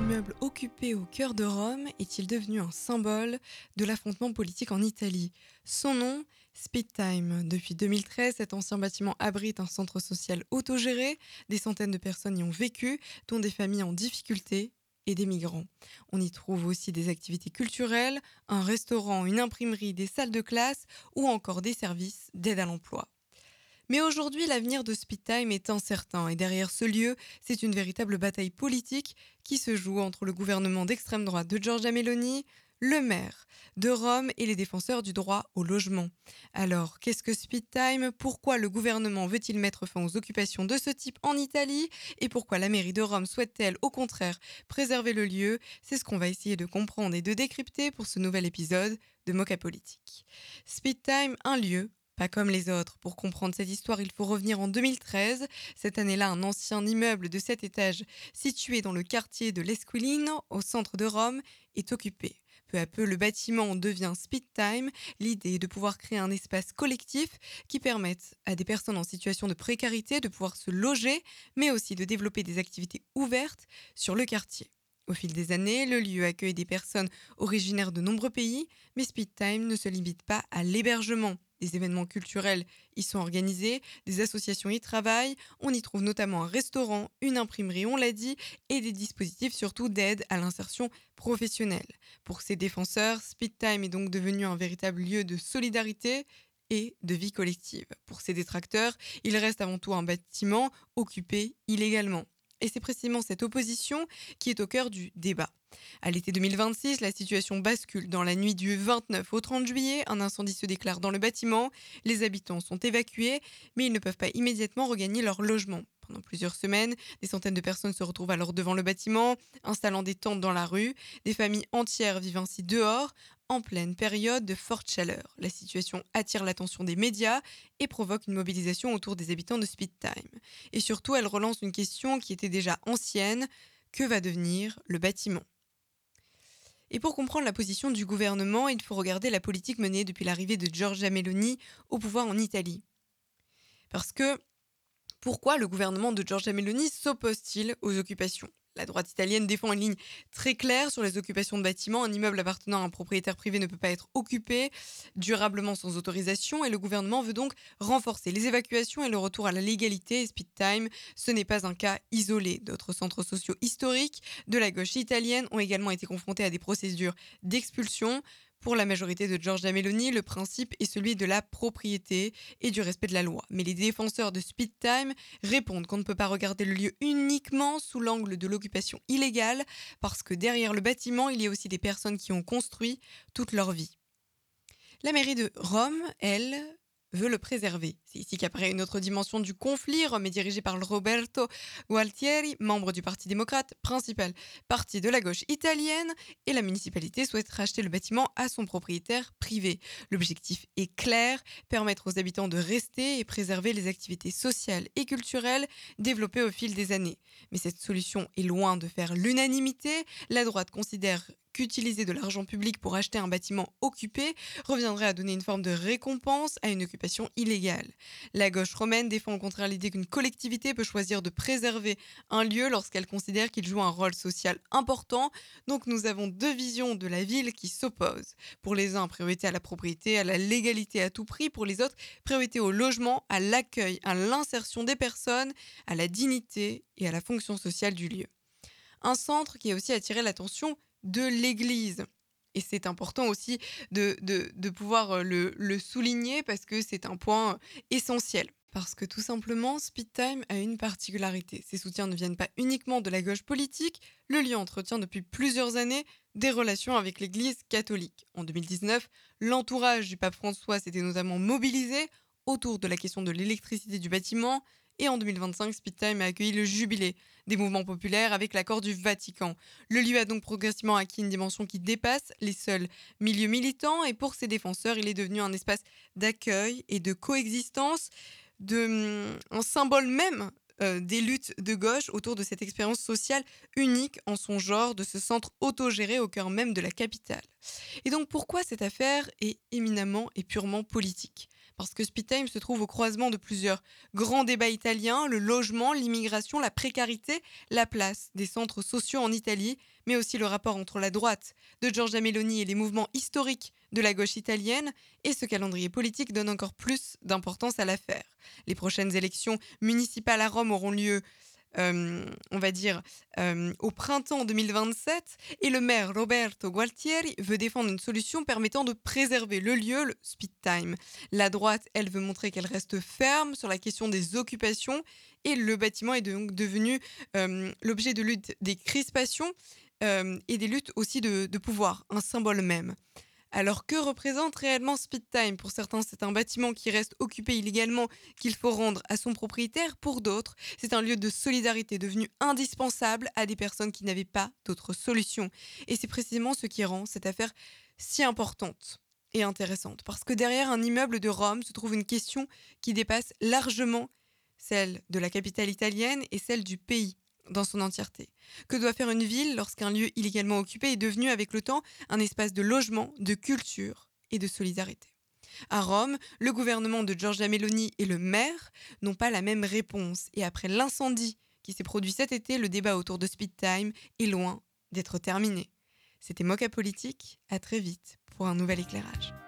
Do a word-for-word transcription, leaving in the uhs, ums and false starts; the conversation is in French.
immeuble occupé au cœur de Rome est-il devenu un symbole de l'affrontement politique en Italie? Son nom, Speedtime. Depuis deux mille treize, cet ancien bâtiment abrite un centre social autogéré. Des centaines de personnes y ont vécu, dont des familles en difficulté et des migrants. On y trouve aussi des activités culturelles, un restaurant, une imprimerie, des salles de classe ou encore des services d'aide à l'emploi. Mais aujourd'hui, l'avenir de Speedtime est incertain et derrière ce lieu, c'est une véritable bataille politique qui se joue entre le gouvernement d'extrême droite de Giorgia Meloni, le maire de Rome et les défenseurs du droit au logement. Alors, qu'est-ce que Speedtime? Pourquoi le gouvernement veut-il mettre fin aux occupations de ce type en Italie? Et pourquoi la mairie de Rome souhaite-t-elle, au contraire, préserver le lieu? C'est ce qu'on va essayer de comprendre et de décrypter pour ce nouvel épisode de Mocha Politique. Speedtime, un lieu pas comme les autres. Pour comprendre cette histoire, il faut revenir en deux mille treize. Cette année-là, un ancien immeuble de sept étages situé dans le quartier de l'Esquilino, au centre de Rome, est occupé. Peu à peu, le bâtiment devient Speedtime. L'idée est de pouvoir créer un espace collectif qui permette à des personnes en situation de précarité de pouvoir se loger, mais aussi de développer des activités ouvertes sur le quartier. Au fil des années, le lieu accueille des personnes originaires de nombreux pays, mais Speedtime ne se limite pas à l'hébergement. Des événements culturels y sont organisés, des associations y travaillent, on y trouve notamment un restaurant, une imprimerie, on l'a dit, et des dispositifs surtout d'aide à l'insertion professionnelle. Pour ses défenseurs, Speedtime est donc devenu un véritable lieu de solidarité et de vie collective. Pour ses détracteurs, il reste avant tout un bâtiment occupé illégalement. Et c'est précisément cette opposition qui est au cœur du débat. À l'été deux mille vingt-six, la situation bascule. Dans la nuit du vingt-neuf au trente juillet, un incendie se déclare dans le bâtiment. Les habitants sont évacués, mais ils ne peuvent pas immédiatement regagner leur logement. Pendant plusieurs semaines, des centaines de personnes se retrouvent alors devant le bâtiment, installant des tentes dans la rue. Des familles entières vivent ainsi dehors, en pleine période de forte chaleur. La situation attire l'attention des médias et provoque une mobilisation autour des habitants de Speedtime. Et surtout, elle relance une question qui était déjà ancienne. Que va devenir le bâtiment ? Et pour comprendre la position du gouvernement, il faut regarder la politique menée depuis l'arrivée de Giorgia Meloni au pouvoir en Italie. Parce que, pourquoi le gouvernement de Giorgia Meloni s'oppose-t-il aux occupations ? La droite italienne défend une ligne très claire sur les occupations de bâtiments. Un immeuble appartenant à un propriétaire privé ne peut pas être occupé durablement sans autorisation et le gouvernement veut donc renforcer les évacuations et le retour à la légalité. Et Speedtime, ce n'est pas un cas isolé. D'autres centres sociaux historiques de la gauche italienne ont également été confrontés à des procédures d'expulsion. Pour la majorité de Giorgia Meloni, le principe est celui de la propriété et du respect de la loi. Mais les défenseurs de Speedtime répondent qu'on ne peut pas regarder le lieu uniquement sous l'angle de l'occupation illégale, parce que derrière le bâtiment, il y a aussi des personnes qui ont construit toute leur vie. La mairie de Rome, elle, veut le préserver. C'est ici qu'apparaît une autre dimension du conflit. Rome est dirigée par Roberto Gualtieri, membre du Parti démocrate, principal parti de la gauche italienne, et la municipalité souhaite racheter le bâtiment à son propriétaire privé. L'objectif est clair, permettre aux habitants de rester et préserver les activités sociales et culturelles développées au fil des années. Mais cette solution est loin de faire l'unanimité. La droite considère qu'utiliser de l'argent public pour acheter un bâtiment occupé reviendrait à donner une forme de récompense à une occupation illégale. La gauche romaine défend au contraire l'idée qu'une collectivité peut choisir de préserver un lieu lorsqu'elle considère qu'il joue un rôle social important. Donc nous avons deux visions de la ville qui s'opposent. Pour les uns, priorité à la propriété, à la légalité à tout prix. Pour les autres, priorité au logement, à l'accueil, à l'insertion des personnes, à la dignité et à la fonction sociale du lieu. Un centre qui a aussi attiré l'attention de l'Église. Et c'est important aussi de, de, de pouvoir le, le souligner parce que c'est un point essentiel. Parce que tout simplement, Speedtime a une particularité. Ses soutiens ne viennent pas uniquement de la gauche politique. Le lieu entretient depuis plusieurs années des relations avec l'Église catholique. En deux mille dix-neuf, l'entourage du pape François s'était notamment mobilisé autour de la question de l'électricité du bâtiment. Et en deux mille vingt-cinq, Speedtime a accueilli le jubilé des mouvements populaires avec l'accord du Vatican. Le lieu a donc progressivement acquis une dimension qui dépasse les seuls milieux militants et pour ses défenseurs, il est devenu un espace d'accueil et de coexistence, de, un symbole même euh, des luttes de gauche autour de cette expérience sociale unique en son genre de ce centre autogéré au cœur même de la capitale. Et donc pourquoi cette affaire est éminemment et purement politique ? Parce que Speedtime se trouve au croisement de plusieurs grands débats italiens, le logement, l'immigration, la précarité, la place des centres sociaux en Italie, mais aussi le rapport entre la droite de Giorgia Meloni et les mouvements historiques de la gauche italienne, et ce calendrier politique donne encore plus d'importance à l'affaire. Les prochaines élections municipales à Rome auront lieu euh, on va dire, euh, au printemps deux mille vingt-sept, et le maire Roberto Gualtieri veut défendre une solution permettant de préserver le lieu, le speed time. La droite, elle, veut montrer qu'elle reste ferme sur la question des occupations, et le bâtiment est donc devenu euh, l'objet de lutte des crispations euh, et des luttes aussi de, de pouvoir, un symbole même. Alors que représente réellement Speed Time? Pour certains, c'est un bâtiment qui reste occupé illégalement qu'il faut rendre à son propriétaire. Pour d'autres, c'est un lieu de solidarité devenu indispensable à des personnes qui n'avaient pas d'autre solution. Et c'est précisément ce qui rend cette affaire si importante et intéressante. Parce que derrière un immeuble de Rome se trouve une question qui dépasse largement celle de la capitale italienne et celle du pays dans son entièreté. Que doit faire une ville lorsqu'un lieu illégalement occupé est devenu avec le temps un espace de logement, de culture et de solidarité? À Rome, le gouvernement de Giorgia Meloni et le maire n'ont pas la même réponse. Et après l'incendie qui s'est produit cet été, le débat autour de Speed Time est loin d'être terminé. C'était Mocha Politique, à très vite pour un nouvel éclairage.